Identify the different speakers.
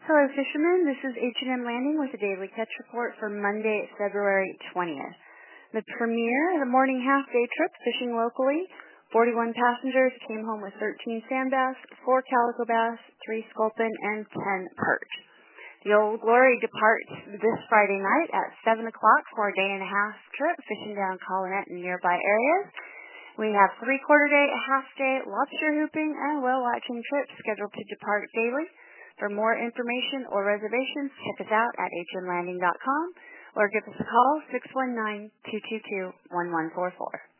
Speaker 1: Hello, fishermen. This is H&M Landing with a daily catch report for Monday, February 20th. The premiere, the morning half-day trip fishing locally. 41 passengers came home with 13 sand bass, 4 calico bass, 3 sculpin, and 10 perch. The Old Glory departs this Friday night at 7 o'clock for a day-and-a-half trip fishing down Collinet and nearby areas. We have three-quarter day, a half-day, lobster hooping, and whale-watching trips scheduled to depart daily. For more information or reservations, check us out at hmlanding.com or give us a call 619-222-1144.